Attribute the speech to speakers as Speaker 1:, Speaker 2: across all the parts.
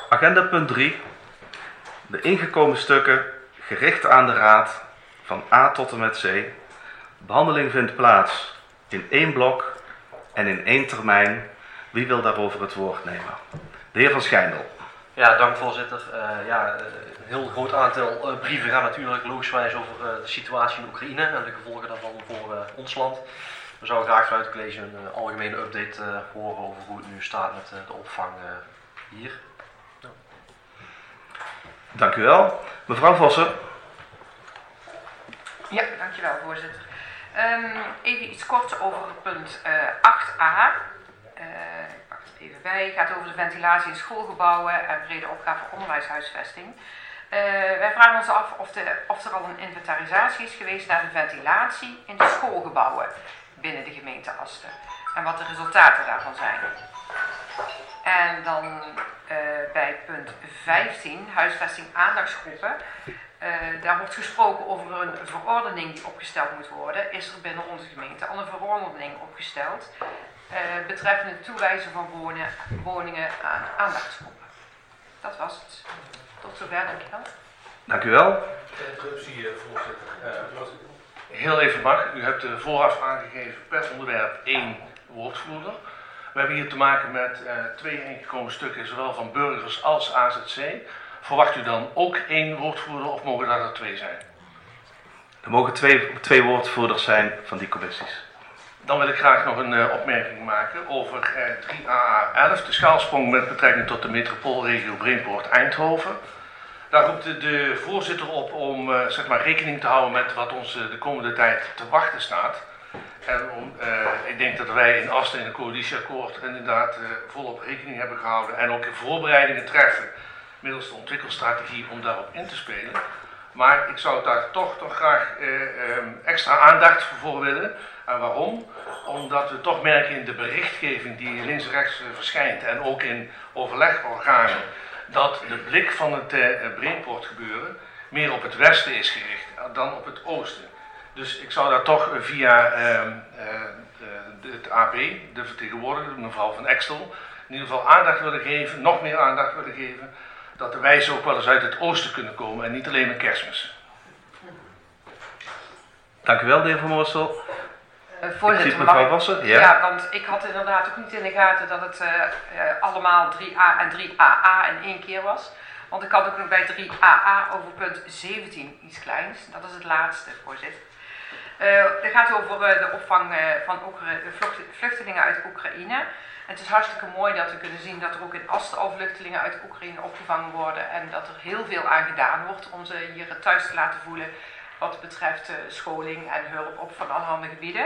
Speaker 1: Agenda punt 3. De ingekomen stukken gericht aan de Raad van A tot en met C. Behandeling vindt plaats in 1 blok en in 1 termijn. Wie wil daarover het woord nemen? De heer Van Schijndel.
Speaker 2: Ja, dank voorzitter. Een heel groot aantal brieven gaan natuurlijk logischerwijs over de situatie in Oekraïne en de gevolgen daarvan voor ons land. We zouden graag vanuit het college een algemene update horen over hoe het nu staat met de opvang hier. Ja.
Speaker 1: Dank u wel. Mevrouw Vossen.
Speaker 3: Ja, dankjewel voorzitter. Even iets kort over punt 8a. Ik pak het even bij. Het gaat over de ventilatie in schoolgebouwen en brede opgave onderwijshuisvesting. Wij vragen ons af of er al een inventarisatie is geweest naar de ventilatie in de schoolgebouwen binnen de gemeente Asten. En wat de resultaten daarvan zijn. En dan bij punt 15, huisvesting aandachtsgroepen. Daar wordt gesproken over een verordening die opgesteld moet worden. Is er binnen onze gemeente al een verordening opgesteld betreffende het toewijzen van woningen aan aandachtsgroepen? Dat was het. Tot zover, dankjewel.
Speaker 1: Dank u wel.
Speaker 4: Interruptie, voorzitter. Heel even mag. U hebt vooraf aangegeven per onderwerp 1 woordvoerder. We hebben hier te maken met 2 ingekomen stukken, zowel van burgers als AZC. Verwacht u dan ook 1 woordvoerder of mogen dat er 2 zijn?
Speaker 1: Er mogen twee woordvoerders zijn van die commissies.
Speaker 4: Dan wil ik graag nog een opmerking maken over 3AA11, de schaalsprong met betrekking tot de metropoolregio Brainport-Eindhoven. Daar roept de voorzitter op om rekening te houden met wat ons de komende tijd te wachten staat. En ik denk dat wij in Asten in een coalitieakkoord inderdaad volop rekening hebben gehouden en ook voorbereidingen treffen middels de ontwikkelstrategie om daarop in te spelen. Maar ik zou daar toch graag extra aandacht voor willen. En waarom? Omdat we toch merken in de berichtgeving die links en rechts verschijnt en ook in overlegorganen, dat de blik van het Brainport gebeuren meer op het westen is gericht dan op het oosten. Dus ik zou daar toch via het AB, de vertegenwoordiger, mevrouw Van Extel, in ieder geval aandacht willen geven, nog meer aandacht willen geven, dat de wijzen ook wel eens uit het oosten kunnen komen en niet alleen met Kerstmis.
Speaker 1: Dank u wel, de heer Van Moorsel.
Speaker 3: Voorzitter,
Speaker 1: mevrouw Vossen.
Speaker 3: Ja, want ik had inderdaad ook niet in de gaten dat het allemaal 3A en 3AA in 1 keer was. Want ik had ook nog bij 3AA over punt 17 iets kleins. Dat is het laatste, voorzitter. Het gaat over de opvang van vluchtelingen uit Oekraïne. En het is hartstikke mooi dat we kunnen zien dat er ook in Asten al vluchtelingen uit Oekraïne opgevangen worden. En dat er heel veel aan gedaan wordt om ze hier thuis te laten voelen wat betreft scholing en hulp op van allerhande gebieden.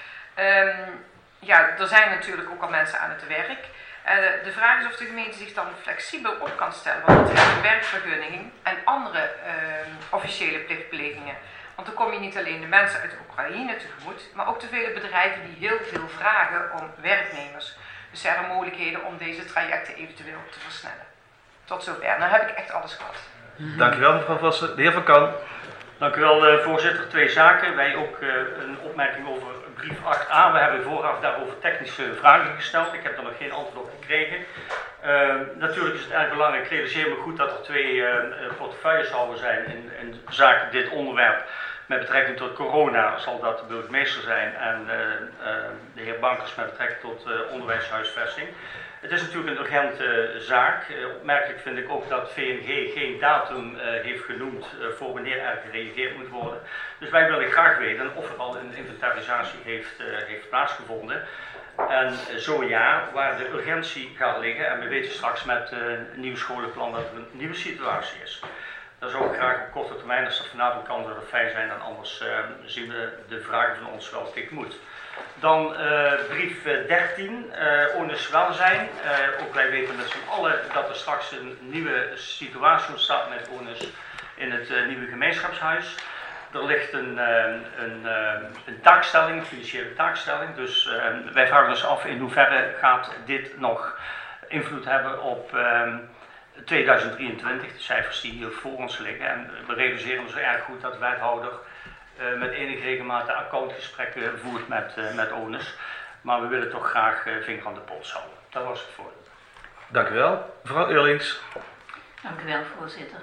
Speaker 3: Er zijn natuurlijk ook al mensen aan het werk. De vraag is of de gemeente zich dan flexibel op kan stellen wat betreft werkvergunning en andere officiële plichtplegingen. Want dan kom je niet alleen de mensen uit Oekraïne tegemoet, maar ook de vele bedrijven die heel veel vragen om werknemers. Dus zijn er mogelijkheden om deze trajecten eventueel te versnellen. Tot zover. Dan heb ik echt alles gehad.
Speaker 1: Dank u wel, mevrouw Vossen. De heer Van Kan.
Speaker 5: Dank u wel, voorzitter. 2 zaken. Wij ook een opmerking over brief 8a. We hebben vooraf daarover technische vragen gesteld. Ik heb er nog geen antwoord op gekregen. Natuurlijk is het erg belangrijk. Ik realiseer me goed dat er 2 portefeuilles zouden zijn in zaken dit onderwerp. Met betrekking tot corona zal dat de burgemeester zijn en de heer Bankers met betrekking tot onderwijshuisvesting. Het is natuurlijk een urgente zaak. Opmerkelijk vind ik ook dat VNG geen datum heeft genoemd voor wanneer er gereageerd moet worden. Dus wij willen graag weten of er al een inventarisatie heeft plaatsgevonden. En zo ja, waar de urgentie gaat liggen. En we weten straks met een nieuw scholenplan dat er een nieuwe situatie is. Dat zou ik graag op korte termijn, als dat vanavond kan, dat het fijn zijn. En anders zien we de vragen van ons wel tegemoet. Dan brief 13, onus welzijn. Ook wij weten met z'n allen dat er straks een nieuwe situatie ontstaat met onus in het nieuwe gemeenschapshuis. Er ligt een taakstelling, een financiële taakstelling. Dus wij vragen ons af in hoeverre gaat dit nog invloed hebben op 2023, de cijfers die hier voor ons liggen. En we realiseren ons erg goed dat de wethouder met enige regelmaat accountgesprekken voert met onus. Maar we willen toch graag vinger aan de pols houden. Dat was het voor.
Speaker 1: Dank u wel. Mevrouw Eurlings.
Speaker 6: Dank u wel, voorzitter.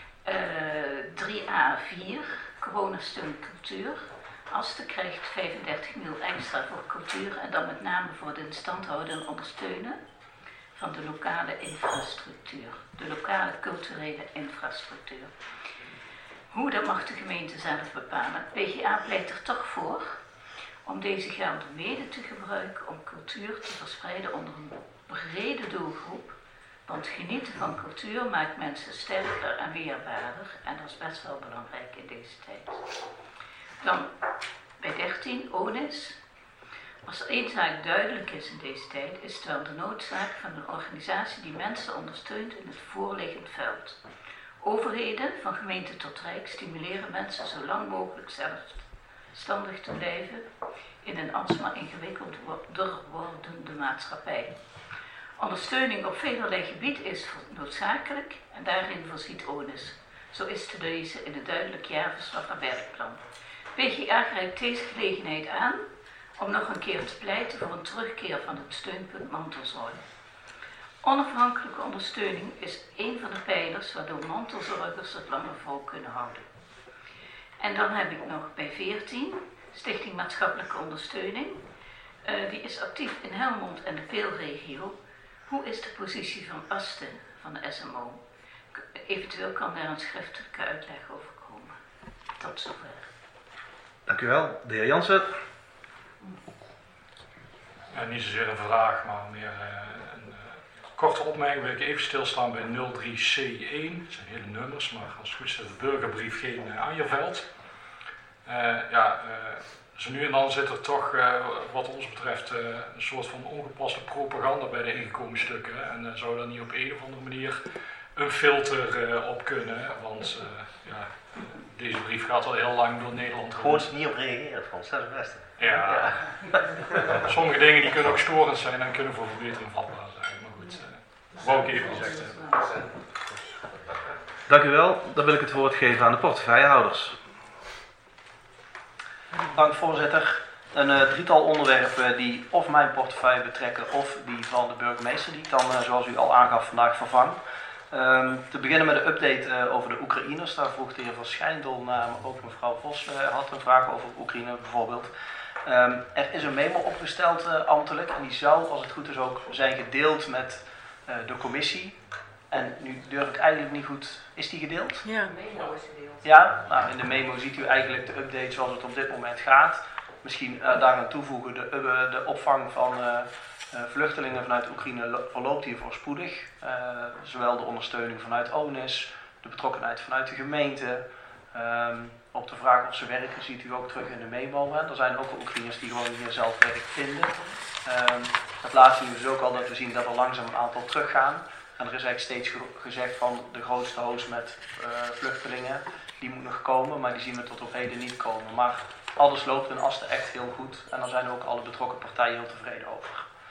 Speaker 6: 3A4, coronasteun cultuur. Asten krijgt 35 miljoen extra voor cultuur en dan met name voor de instandhouden en ondersteunen van de lokale infrastructuur, de lokale culturele infrastructuur. Hoe, dat mag de gemeente zelf bepalen. PGA pleit er toch voor om deze gelden mede te gebruiken om cultuur te verspreiden onder een brede doelgroep. Want genieten van cultuur maakt mensen sterker en weerbaarder en dat is best wel belangrijk in deze tijd. Dan bij 13, ONIS. Als er één zaak duidelijk is in deze tijd, is het wel de noodzaak van een organisatie die mensen ondersteunt in het voorliggend veld. Overheden, van gemeente tot rijk, stimuleren mensen zo lang mogelijk zelfstandig te blijven in een alsmaar ingewikkelder wordende maatschappij. Ondersteuning op velerlei gebieden is noodzakelijk en daarin voorziet ONIS. Zo is te lezen in het duidelijk jaarverslag en werkplan. PGA grijpt deze gelegenheid aan om nog een keer te pleiten voor een terugkeer van het steunpunt mantelzorg. Onafhankelijke ondersteuning is een van de pijlers waardoor mantelzorgers het langer vol kunnen houden. En dan heb ik nog bij 14, Stichting Maatschappelijke Ondersteuning. Die is actief in Helmond en de Peelregio. Hoe is de positie van Asten van de SMO? Eventueel kan daar een schriftelijke uitleg over komen. Tot zover.
Speaker 1: Dank u wel. De heer Jansen.
Speaker 7: Ja, niet zozeer een vraag, maar meer een korte opmerking. Wil ik even stilstaan bij 03C1. Dat zijn hele nummers, maar als het goed is, de burgerbrief geen Anjerveld. Zo nu en dan zit er toch, wat ons betreft, een soort van ongepaste propaganda bij de ingekomen stukken. En zou daar niet op een of andere manier een filter op kunnen? Want deze brief gaat al heel lang door Nederland
Speaker 2: Gewoon niet op reageren, Frans, dat is het beste.
Speaker 7: Ja. Sommige dingen die kunnen ook storend zijn en kunnen voor verbetering vatbaar zijn. Maar goed, wou ik even gezegd hebben.
Speaker 1: Dank u wel. Dan wil ik het woord geven aan de portefeuillehouders.
Speaker 2: Dank voorzitter. Een drietal onderwerpen die of mijn portefeuille betrekken of die van de burgemeester die ik dan zoals u al aangaf vandaag vervang. Te beginnen met de update over de Oekraïners. Daar vroeg de heer Van Schijndel naar, maar ook mevrouw Vos had een vraag over Oekraïne bijvoorbeeld. Er is een memo opgesteld ambtelijk en die zou, als het goed is, ook zijn gedeeld met de commissie. En nu durf ik eigenlijk niet goed. Is die gedeeld?
Speaker 3: Ja, de memo is gedeeld.
Speaker 2: Ja, nou, in de memo ziet u eigenlijk de update zoals het op dit moment gaat. Misschien daaraan toevoegen, de opvang van vluchtelingen vanuit Oekraïne verloopt hier voorspoedig. Zowel de ondersteuning vanuit ONIS, de betrokkenheid vanuit de gemeente. Op de vraag of ze werken ziet u ook terug in de memo. Hè. Er zijn ook Oekraïners die gewoon hier zelf werk vinden. Het laatste nieuws is ook al dat we zien dat er langzaam een aantal teruggaan. En er is eigenlijk steeds gezegd van de grootste host met vluchtelingen, die moet nog komen, maar die zien we tot op heden niet komen. Maar alles loopt in Asten echt heel goed en daar zijn ook alle betrokken partijen heel tevreden over.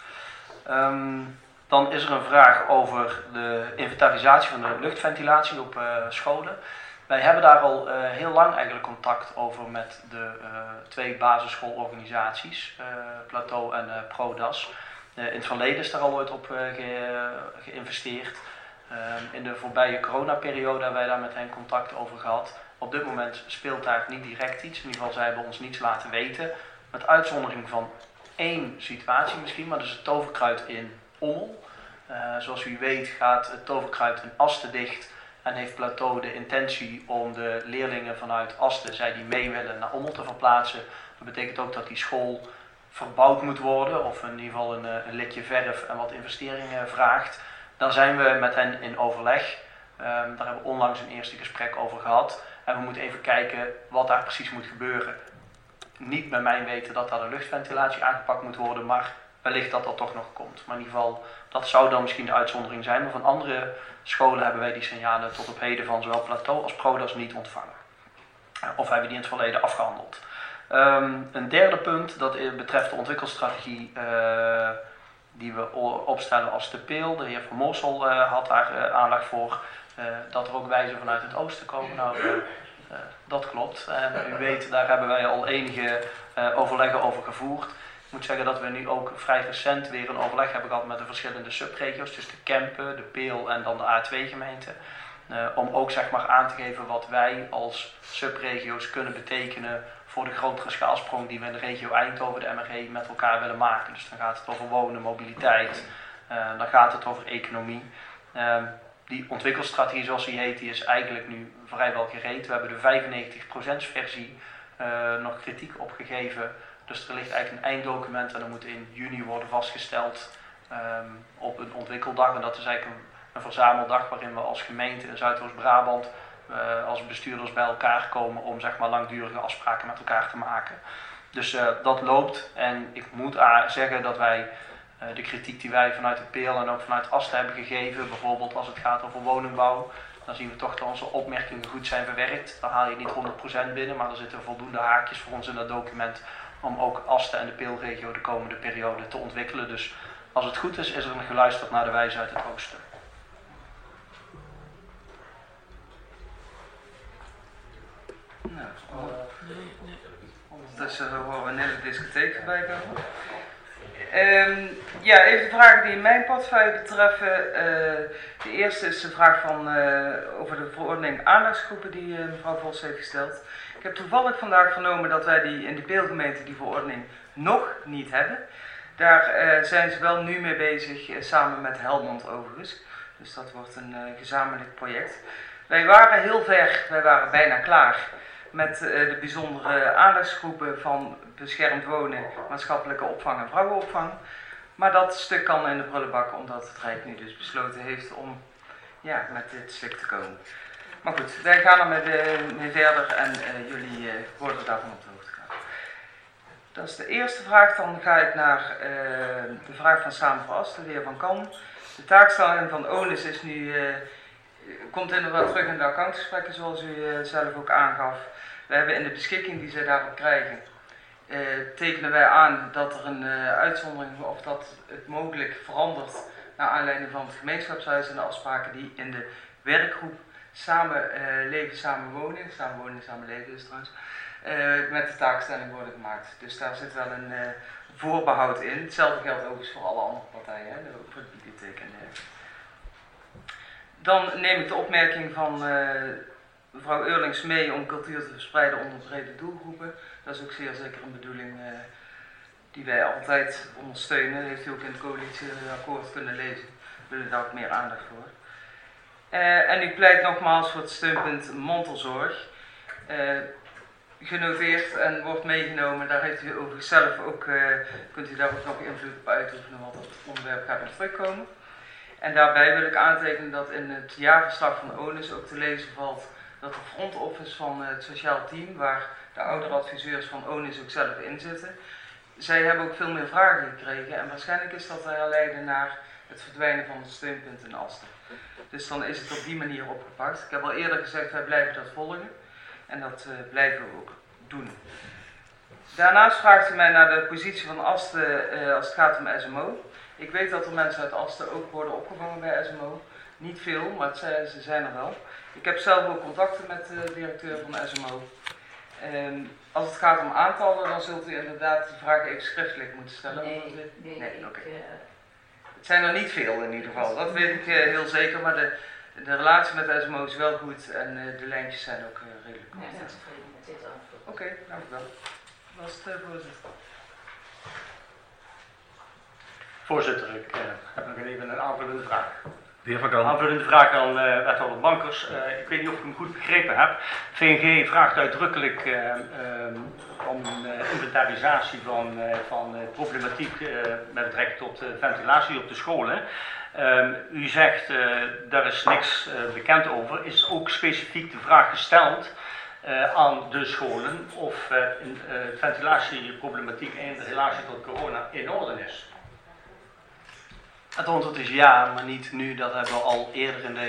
Speaker 2: Dan is er een vraag over de inventarisatie van de luchtventilatie op scholen. Wij hebben daar al heel lang eigenlijk contact over met de twee basisschoolorganisaties, Plateau en Prodas. In het verleden is daar al ooit op geïnvesteerd. In de voorbije coronaperiode hebben wij daar met hen contact over gehad. Op dit moment speelt daar niet direct iets. In ieder geval, zij hebben ons niets laten weten. Met uitzondering van één situatie misschien, maar dat is het toverkruid in Ommel. Zoals u weet gaat het toverkruid in Asten dicht en heeft Plateau de intentie om de leerlingen vanuit Asten, zij die mee willen, naar Ommel te verplaatsen. Dat betekent ook dat die school verbouwd moet worden of in ieder geval een likje verf en wat investeringen vraagt. Dan zijn we met hen in overleg. Daar hebben we onlangs een eerste gesprek over gehad. En we moeten even kijken wat daar precies moet gebeuren. Niet bij mij weten dat daar de luchtventilatie aangepakt moet worden, maar wellicht dat dat toch nog komt. Maar in ieder geval, dat zou dan misschien de uitzondering zijn. Maar van andere scholen hebben wij die signalen tot op heden van zowel Plateau als Prodas niet ontvangen. Of hebben die in het verleden afgehandeld. Een derde punt, dat betreft de ontwikkelstrategie die we opstellen als de Peel. De heer Van Moorsel had daar aandacht voor. Dat er ook wijzen vanuit het oosten komen. Nou, dat klopt. En u weet, daar hebben wij al enige overleggen over gevoerd. Ik moet zeggen dat we nu ook vrij recent weer een overleg hebben gehad met de verschillende subregio's. Dus de Kempen, de Peel en dan de A2-gemeente. Om ook zeg maar aan te geven wat wij als subregio's kunnen betekenen voor de grotere schaalsprong die we in de regio Eindhoven, de MRE, met elkaar willen maken. Dus dan gaat het over wonen, mobiliteit, dan gaat het over economie. Die ontwikkelstrategie, zoals die heet, die is eigenlijk nu vrijwel gereed. We hebben de 95% versie nog kritiek opgegeven. Dus er ligt eigenlijk een einddocument en dat moet in juni worden vastgesteld op een ontwikkeldag. En dat is eigenlijk een verzameldag waarin we als gemeente in Zuidoost-Brabant als bestuurders bij elkaar komen om zeg maar langdurige afspraken met elkaar te maken. Dus dat loopt en ik moet zeggen dat wij de kritiek die wij vanuit het PEEL en ook vanuit ASTE hebben gegeven, bijvoorbeeld als het gaat over woningbouw, dan zien we toch dat onze opmerkingen goed zijn verwerkt. Dan haal je niet 100% binnen, maar er zitten voldoende haakjes voor ons in dat document om ook ASTE en de PEEL-regio de komende periode te ontwikkelen. Dus als het goed is er geluisterd naar de wijze uit het oosten.
Speaker 8: Nou, ondertussen horen we net de discotheek voorbij komen. Ja, even de vragen die in mijn portefeuille betreffen. De eerste is de vraag over de verordening aandachtsgroepen die mevrouw Vos heeft gesteld. Ik heb toevallig vandaag vernomen dat wij in de PEEL-gemeente die verordening nog niet hebben. Daar zijn ze wel nu mee bezig, samen met Helmond overigens. Dus dat wordt een gezamenlijk project. Wij waren heel ver, wij waren bijna klaar met de bijzondere aandachtsgroepen van beschermd wonen, maatschappelijke opvang en vrouwenopvang. Maar dat stuk kan in de prullenbak, omdat het Rijk nu dus besloten heeft om met dit stuk te komen. Maar goed, wij gaan er mee verder en jullie worden daarvan op de hoogte gehouden. Dat is de eerste vraag. Dan ga ik naar de vraag van Samen voor ASTE, de heer Van Kan. De taakstelling van ONIS is nu, komt inderdaad terug in de accountgesprekken, zoals u zelf ook aangaf. We hebben in de beschikking die zij daarop krijgen, tekenen wij aan dat er een uitzondering, of dat het mogelijk verandert naar aanleiding van het gemeenschapshuis en de afspraken die in de werkgroep Samen leven, samen wonen, samen leven is trouwens, met de taakstelling worden gemaakt. Dus daar zit wel een voorbehoud in. Hetzelfde geldt overigens voor alle andere partijen, ook voor de bibliotheek en dergelijke. Dan neem ik de opmerking van mevrouw Eurlings mee om cultuur te verspreiden onder brede doelgroepen. Dat is ook zeer zeker een bedoeling die wij altijd ondersteunen. Dat heeft u ook in het coalitieakkoord kunnen lezen. We willen daar ook meer aandacht voor. En u pleit nogmaals voor het steunpunt mantelzorg. Genoteerd en wordt meegenomen. Daar heeft u overigens zelf ook, kunt u daar ook nog invloed op uitoefenen, want dat onderwerp gaat nog terugkomen. En daarbij wil ik aantekenen dat in het jaarverslag van ONIS ook te lezen valt dat de front office van het sociaal team, waar de ouderadviseurs van ONIS ook zelf in zitten, zij hebben ook veel meer vragen gekregen en waarschijnlijk is dat herleiden naar het verdwijnen van het steunpunt in ASTE. Dus dan is het op die manier opgepakt. Ik heb al eerder gezegd, wij blijven dat volgen en dat blijven we ook doen. Daarnaast vraagt u mij naar de positie van ASTE als het gaat om SMO. Ik weet dat er mensen uit ASTE ook worden opgevangen bij SMO. Niet veel, maar ze zijn er wel. Ik heb zelf ook contacten met de directeur van SMO. Als het gaat om aantallen, dan zult u inderdaad de vraag even schriftelijk moeten stellen. Nee, oké. Het zijn er niet veel in ieder geval, dat weet ik heel zeker, maar de relatie met de SMO is wel goed en de lijntjes zijn ook redelijk goed.
Speaker 6: Ja, ik ben tevreden met dit antwoord.
Speaker 8: Oké, dank u wel. Dat was het voorzitter.
Speaker 5: Voorzitter, ik heb nog even een aanvullende vraag.
Speaker 1: De heer Van Kan.
Speaker 5: Aanvullende vraag aan wethouder Bankers. Ik weet niet of ik hem goed begrepen heb. VNG vraagt uitdrukkelijk om een inventarisatie van problematiek met betrekking tot ventilatie op de scholen. U zegt, daar is niks bekend over. Is ook specifiek de vraag gesteld aan de scholen of ventilatieproblematiek in relatie tot corona in orde is?
Speaker 2: Het antwoord is ja, maar niet nu. Dat hebben we al eerder in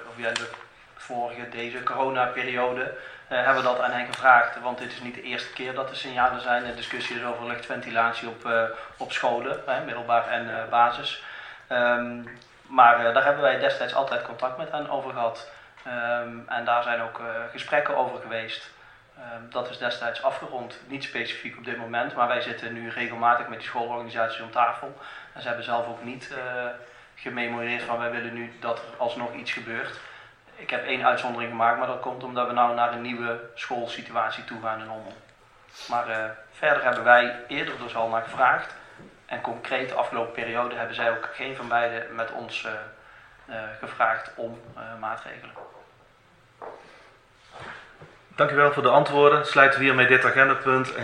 Speaker 2: deze coronaperiode hebben we dat aan hen gevraagd. Want dit is niet de eerste keer dat er signalen zijn en discussies over luchtventilatie op scholen, middelbaar en basis. Maar daar hebben wij destijds altijd contact met hen over gehad. En daar zijn ook gesprekken over geweest. Dat is destijds afgerond, niet specifiek op dit moment, maar wij zitten nu regelmatig met die schoolorganisaties om tafel. En ze hebben zelf ook niet gememoreerd van wij willen nu dat er alsnog iets gebeurt.
Speaker 9: Ik heb 1 uitzondering gemaakt, maar dat komt omdat we nou naar een nieuwe schoolsituatie toe gaan in Ommel. Maar verder hebben wij eerder dus al naar gevraagd. En concreet de afgelopen periode hebben zij ook geen van beiden met ons gevraagd om maatregelen.
Speaker 1: Dank u wel voor de antwoorden. Sluiten we hiermee dit agendapunt.